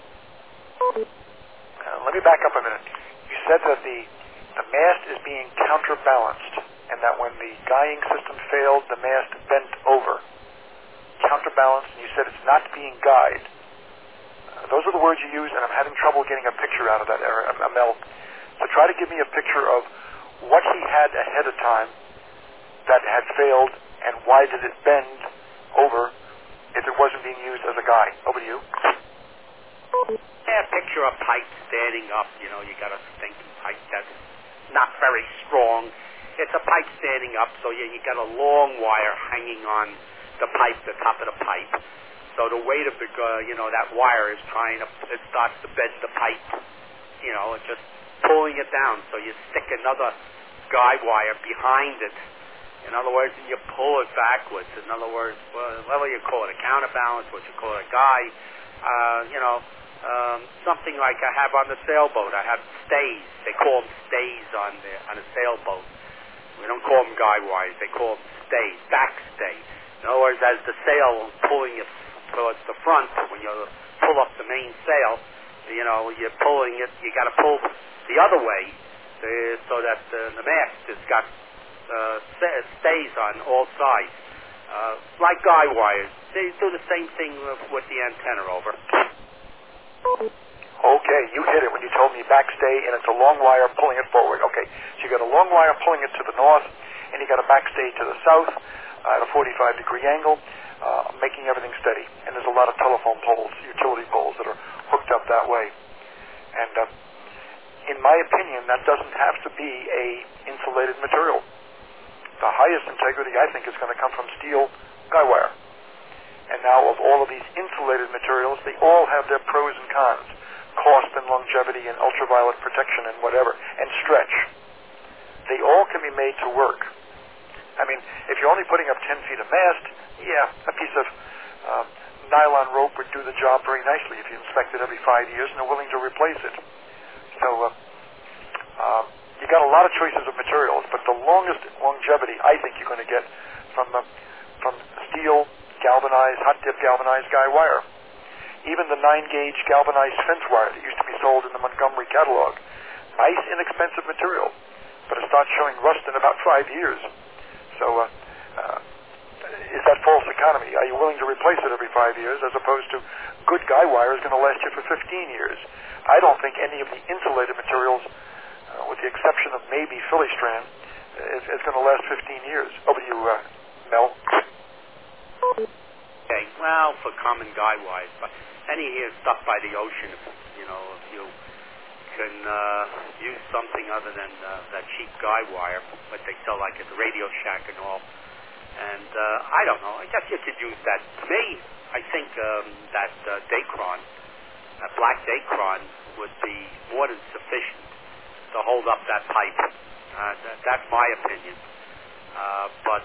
Let me back up a minute. You said that the mast is being counterbalanced, and that when the guying system failed, the mast bent over. Counterbalanced, and you said it's not being guyed. Those are the words you use, and I'm having trouble getting a picture out of that, Mel. So try to give me a picture of what he had ahead of time that had failed, and why did it bend over if it wasn't being used as a guy. Over to you. Yeah, picture a pipe standing up. You got a stinking pipe that's not very strong. It's a pipe standing up, so you got a long wire hanging on the pipe, the top of the pipe. So the weight of the, that wire is it starts to bend the pipe. It's just pulling it down. So you stick another guide wire behind it. In other words, you pull it backwards. In other words, whether you call it a counterbalance, what you call it a guide, something like I have on the sailboat. I have stays. They call them stays on a sailboat. We don't call them guide wires. They call them stays, backstay. In other words, as the sail pulling it towards the front, when you pull up the main sail, you're pulling it. You got to pull the other way so that the mast has got stays on all sides, like guide wires. They do the same thing with the antenna. Over. Okay, you hit it when you told me backstay, and it's a long wire pulling it forward. Okay, so you got a long wire pulling it to the north, and you got a backstay to the south at a 45-degree angle, making everything steady. And there's a lot of telephone poles, utility poles that are hooked up that way. And in my opinion, that doesn't have to be a insulated material. The highest integrity, I think, is going to come from steel guy wire. And now of all of these insulated materials, they all have their pros and cons. Cost and longevity and ultraviolet protection and whatever, and stretch. They all can be made to work. I mean, if you're only putting up 10 feet of mast, yeah, a piece of nylon rope would do the job very nicely if you inspect it every 5 years and are willing to replace it. So you got a lot of choices of materials, but the longest longevity I think you're going to get from steel, galvanized, hot-dip galvanized guy wire. Even the 9-gauge galvanized fence wire that used to be sold in the Montgomery catalog. Nice, inexpensive material, but it starts showing rust in about 5 years. So is that false economy? Are you willing to replace it every 5 years as opposed to good guy wire is going to last you for 15 years? I don't think any of the insulated materials, with the exception of maybe Philly-Strand, is going to last 15 years. Over to you, Mel. Okay, well, for common guy wise, but any here stuff by the ocean, if you can use something other than that cheap guy wire, what they sell like at the Radio Shack and all. And I don't know, I guess you could use that. To me, I think that Dacron, that black Dacron, would be more than sufficient to hold up that pipe. That's my opinion. But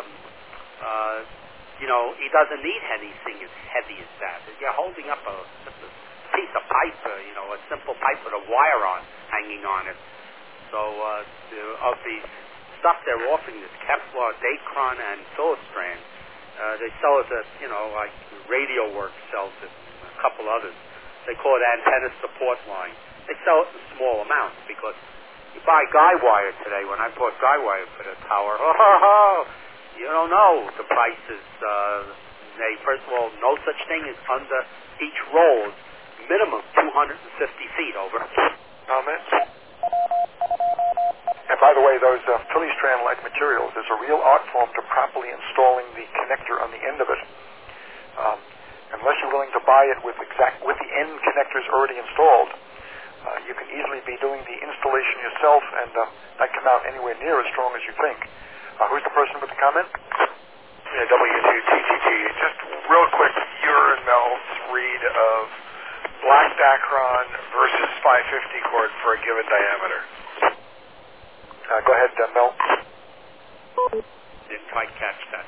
he doesn't need anything as heavy as that. You're holding up a piece of pipe, a simple pipe with a wire hanging on it. So of the stuff they're offering, this Kevlar, Dacron, and Philly-Strand, they sell it at, like Radio Works sells it, and a couple others. They call it antenna support line. They sell it in small amounts because you buy guy wire today. When I bought guy wire for the tower, you don't know the prices. First of all, no such thing as under each roll, minimum 250 feet over. Comments? And by the way, those Philly-Strand-like materials, there's a real art form to properly installing the connector on the end of it. Unless you're willing to buy it with the end connectors already installed, you can easily be doing the installation yourself and not come out anywhere near as strong as you think. Who's the person with the comment? Yeah, W2TTT. Just real quick, your and Mel's read of black Dacron versus 550 cord for a given diameter. Go ahead, Mel. Didn't quite catch that.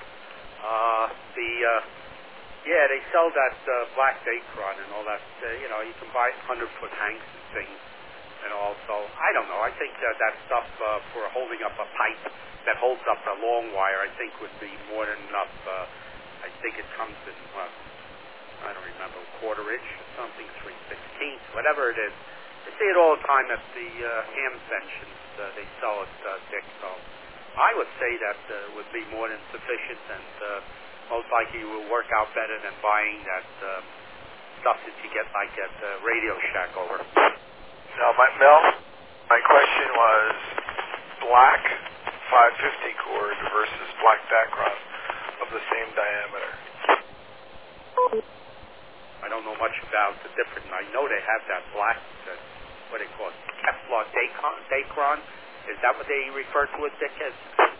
They sell that black Dacron and all that. You can buy 100-foot hanks and things and all. So I don't know. I think that stuff for holding up a pipe that holds up a long wire, I think would be more than enough. I think it comes in, I don't remember, a quarter-inch or something, 3/16, whatever it is. I see it all the time at the ham conventions. They sell it thick. So I would say that would be more than sufficient, and most likely will work out better than buying that stuff that you get like at Radio Shack over. Now, Mel, my question was black 550 cord versus black Dacron of the same diameter. I don't know much about the difference. I know they have that black, what they call it, Kevlar Dacron. Is that what they refer to it, Dick, as?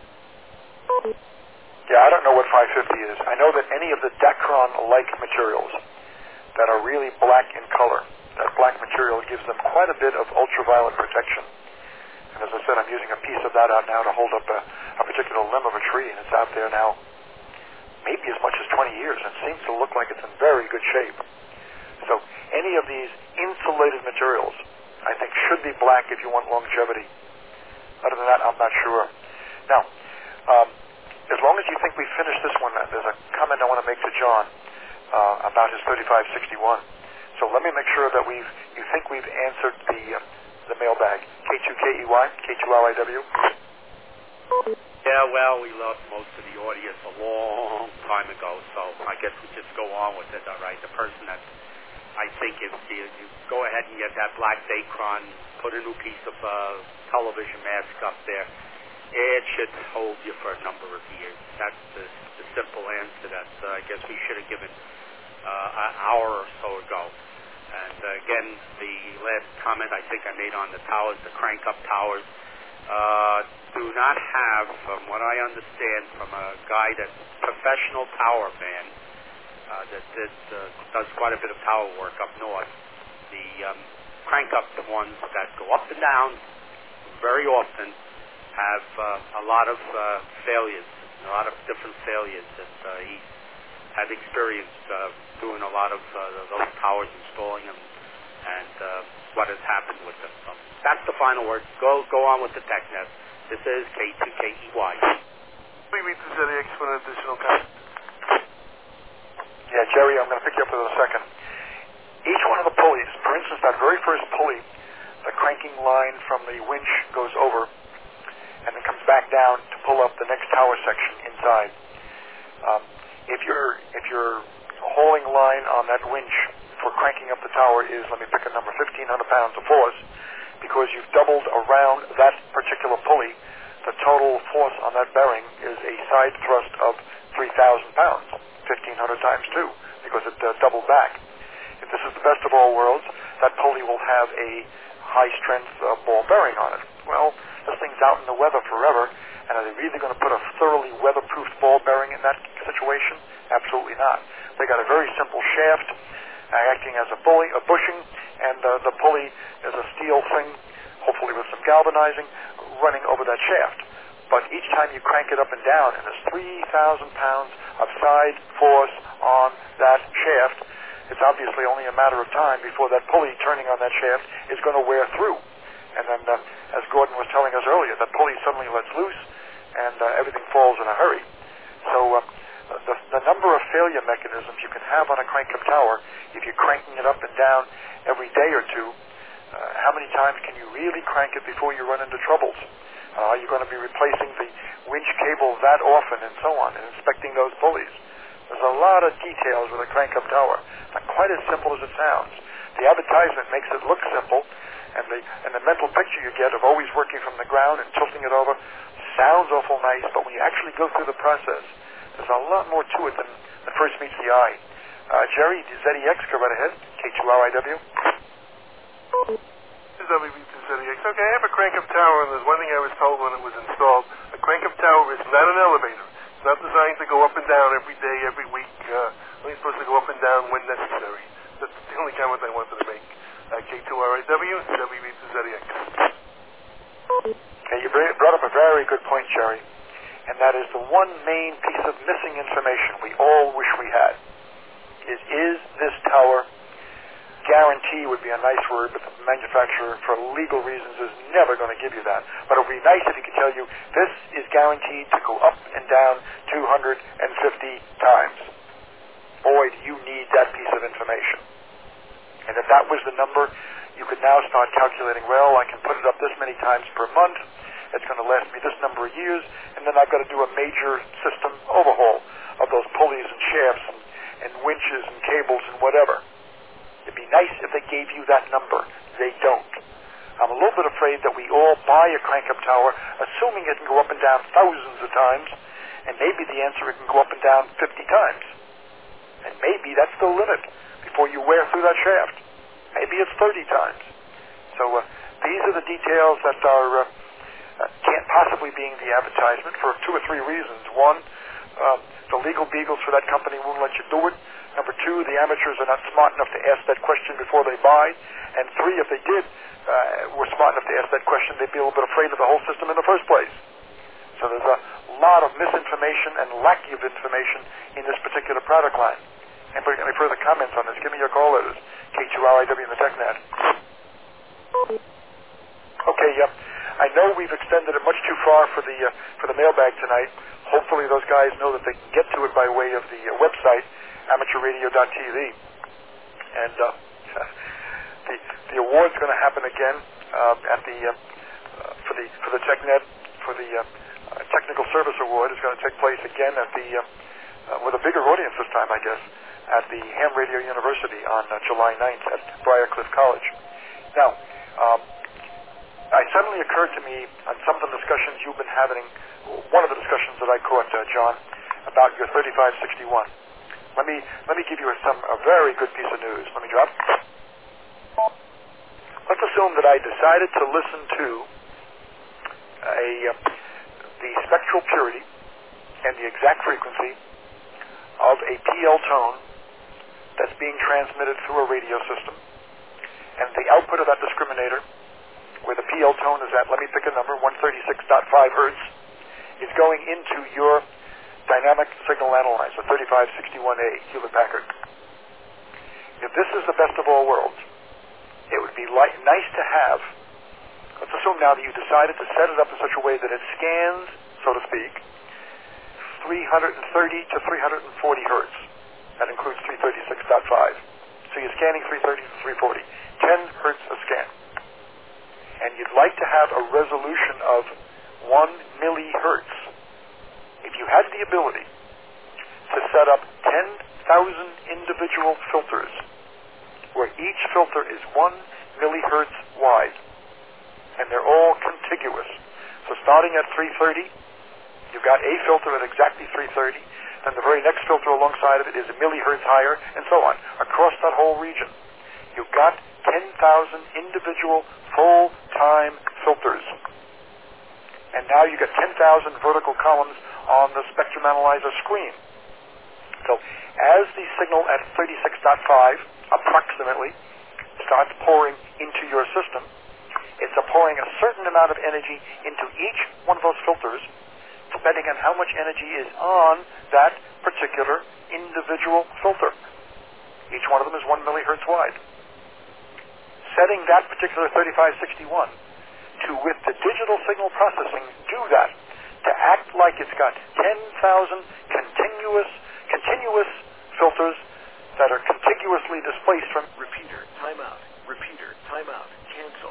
Yeah, I don't know what 550 is. I know that any of the Dacron-like materials that are really black in color, that black material gives them quite a bit of ultraviolet protection. And as I said, I'm using a piece of that out now to hold up a particular limb of a tree, and it's out there now maybe as much as 20 years, and seems to look like it's in very good shape. So any of these insulated materials, I think, should be black if you want longevity. Other than that, I'm not sure. Now, as long as you think we've finished this one, there's a comment I want to make to John about his 3561. So let me make sure that you think we've answered the mailbag. K2KEY, K2LIW. Yeah, well, we lost most of the audience a long time ago, so I guess we just go on with it, all right? The person that I think if you go ahead and get that black Dacron, put a new piece of television mask up there, it should hold you for a number of years. That's the simple answer that I guess we should have given an hour or so ago. And again, the last comment I think I made on the towers, the crank-up towers, do not have, from what I understand from a guy that's a professional tower man, that does quite a bit of tower work up north. The crank up the ones that go up and down very often have a lot of failures, a lot of different failures that he had experienced doing a lot of those towers, installing them, and what has happened with them. So that's the final word. Go on with the TechNet. This is K2KEY. We read the ZDX for an additional comment. Yeah, Jerry, I'm going to pick you up for a second. Each one of the pulleys, for instance, that very first pulley, the cranking line from the winch goes over and then comes back down to pull up the next tower section inside. If your hauling line on that winch for cranking up the tower is, let me pick a number, 1,500 pounds of force, because you've doubled around that particular pulley, the total force on that bearing is a side thrust of 3,000 pounds, 1,500 times 2, because it doubled back. If this is the best of all worlds, that pulley will have a high-strength ball bearing on it. Well, this thing's out in the weather forever, and are they really going to put a thoroughly weatherproofed ball bearing in that situation? Absolutely not. They got a very simple shaft acting as a bushing, and the pulley is a steel thing, hopefully with some galvanizing, running over that shaft. But each time you crank it up and down, and there's 3,000 pounds of side force on that shaft, it's obviously only a matter of time before that pulley turning on that shaft is going to wear through. And then, as Gordon was telling us earlier, that pulley suddenly lets loose, and everything falls in a hurry. So the number of failure mechanisms you can have on a crank-up tower, if you're cranking it up and down every day or two, how many times can you really crank it before you run into troubles? Are you going to be replacing the winch cable that often, and so on, and inspecting those pulleys? There's a lot of details with a crank-up tower. Not quite as simple as it sounds. The advertisement makes it look simple, and the mental picture you get of always working from the ground and tilting it over sounds awful nice, but when you actually go through the process, there's a lot more to it than first meets the eye. Jerry, ZEX, go right ahead. K2RIW. This is WB2ZEX. Okay, I have a crank-up tower, and there's one thing I was told when it was installed. A crank-up tower is not an elevator. It's not designed to go up and down every day, every week. Only supposed to go up and down when necessary. That's the only comment I wanted to make. K2RIW, WB2ZEX. Okay, you brought up a very good point, Jerry, and that is the one main piece of missing information we all wish we had. Is this tower, guarantee would be a nice word, but the manufacturer, for legal reasons, is never going to give you that. But it would be nice if he could tell you, this is guaranteed to go up and down 250 times. Boy, do you need that piece of information. And if that was the number, you could now start calculating, well, I can put it up this many times per month, it's going to last me this number of years, and then I've got to do a major system overhaul of those pulleys and shafts and winches and cables and whatever. It'd be nice if they gave you that number. They don't. I'm a little bit afraid that we all buy a crank-up tower assuming it can go up and down thousands of times, and maybe the answer it can go up and down 50 times. And maybe that's the limit before you wear through that shaft. Maybe it's 30 times. So these are the details that are can't possibly be in the advertisement for 2 or 3 reasons. One, the legal beagles for that company won't let you do it. Number 2, the amateurs are not smart enough to ask that question before they buy. And 3, if they did, were smart enough to ask that question, they'd be a little bit afraid of the whole system in the first place. So there's a lot of misinformation and lack of information in this particular product line. Anybody got any further comments on this? Give me your call letters. K2RIW in the TechNet. Okay, yep. I know we've extended it much too far for the mailbag tonight. Hopefully those guys know that they can get to it by way of the website, amateurradio.tv. And the award's going to happen again at for the TechNet, for the Technical Service Award. Is going to take place again at the with a bigger audience this time, I guess, at the Ham Radio University on July 9th at Briarcliff College. Now, it suddenly occurred to me on some of the discussions you've been having, one of the discussions that I caught, John, about your 3561. Let me give you a very good piece of news. Let me drop. Let's assume that I decided to listen to the spectral purity and the exact frequency of a PL tone that's being transmitted through a radio system, and the output of that discriminator, where the PL tone is at, let me pick a number, 136.5 hertz, is going into your dynamic signal analyzer, 3561A Hewlett-Packard. If this is the best of all worlds, it would be nice to have, let's assume now that you decided to set it up in such a way that it scans, so to speak, 330 to 340 hertz. That includes 336.5. So you're scanning 330 to 340. 10 hertz a scan. And you'd like to have a resolution of 1 millihertz. If you had the ability to set up 10,000 individual filters, where each filter is 1 millihertz wide, and they're all contiguous. So starting at 330, you've got a filter at exactly 330, and the very next filter alongside of it is a millihertz higher, and so on, across that whole region. You've got 10,000 individual full-time filters. And now you've got 10,000 vertical columns on the spectrum analyzer screen. So as the signal at 36.5 approximately starts pouring into your system, it's pouring a certain amount of energy into each one of those filters, depending on how much energy is on that particular individual filter. Each one of them is 1 millihertz wide. Setting that particular 3561 to, with the digital signal processing, do that, to act like it's got 10,000 continuous filters that are contiguously displaced from... Repeater, timeout. Repeater, timeout. Cancel.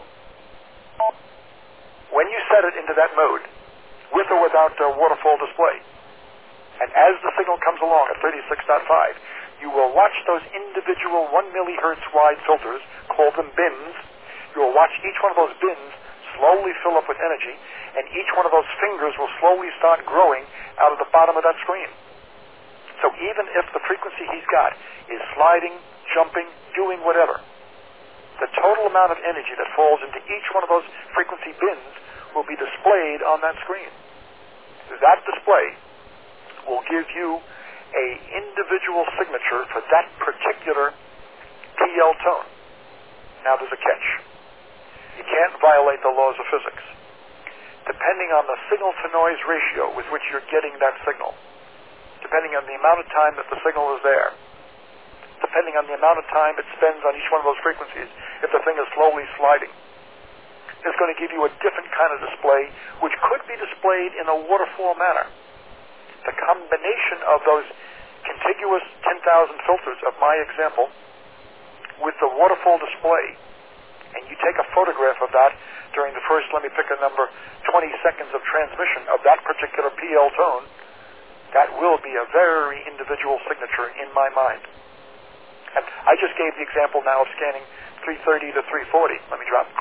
When you set it into that mode, with or without a waterfall display, and as the signal comes along at 36.5, you will watch those individual 1 millihertz wide filters, call them bins. You will watch each one of those bins slowly fill up with energy, and each one of those fingers will slowly start growing out of the bottom of that screen. So even if the frequency he's got is sliding, jumping, doing whatever, the total amount of energy that falls into each one of those frequency bins will be displayed on that screen. That display will give you a individual signature for that particular PL tone. Now there's a catch. You can't violate the laws of physics. Depending on the signal-to-noise ratio with which you're getting that signal, depending on the amount of time that the signal is there, depending on the amount of time it spends on each one of those frequencies, if the thing is slowly sliding, it's going to give you a different kind of display, which could be displayed in a waterfall manner. The combination of those contiguous 10,000 filters of my example with the waterfall display, and you take a photograph of that during the first, let me pick a number, 20 seconds of transmission of that particular PL tone, that will be a very individual signature in my mind. And I just gave the example now of scanning 330 to 340. Let me drop.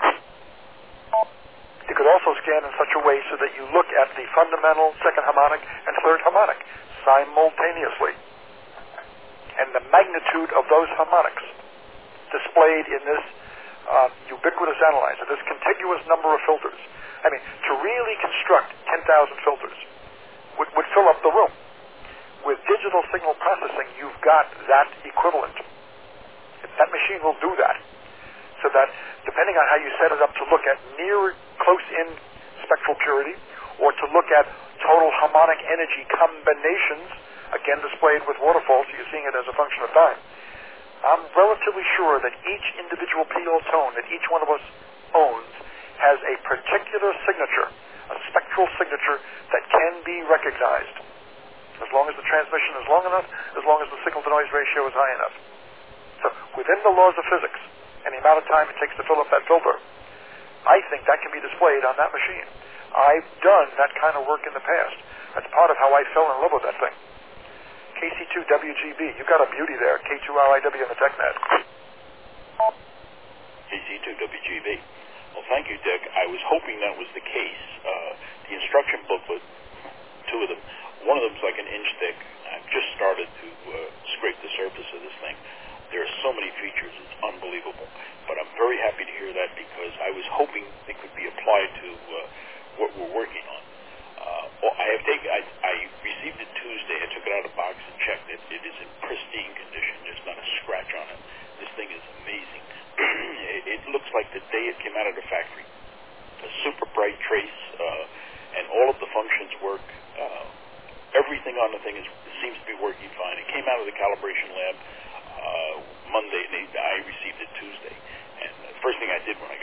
You could also scan in such a way so that you look at the fundamental, second harmonic, and third harmonic simultaneously. And the magnitude of those harmonics displayed in this ubiquitous analyzer, this contiguous number of filters. I mean, to really construct 10,000 filters would fill up the room. With digital signal processing, you've got that equivalent. That machine will do that. So that, depending on how you set it up to look at near, close-in spectral purity, or to look at total harmonic energy combinations, again displayed with waterfalls, so you're seeing it as a function of time, I'm relatively sure that each individual PL tone that each one of us owns has a particular signature, a spectral signature that can be recognized, as long as the transmission is long enough, as long as the signal-to-noise ratio is high enough. So within the laws of physics and the amount of time it takes to fill up that filter, I think that can be displayed on that machine. I've done that kind of work in the past. That's part of how I fell in love with that thing. KC2WGB, you've got a beauty there. K2RIW in the TechNet. KC2WGB. Well, thank you, Dick. I was hoping that was the case. The instruction booklet, two of them, one of them's like an inch thick. I've just started to scrape the surface of this thing. There are so many features, it's unbelievable. But I'm very happy to hear that because I was hoping it could be applied to what we're working on. Well, I received it Tuesday. I took it out of the box and checked it. It is in pristine condition. There's not a scratch on it. This thing is amazing. It looks like the day it came out of the factory. A super bright trace, and all of the functions work. Everything on the thing seems to be working fine. It came out of the calibration lab Monday. I received it Tuesday. And the first thing I did when I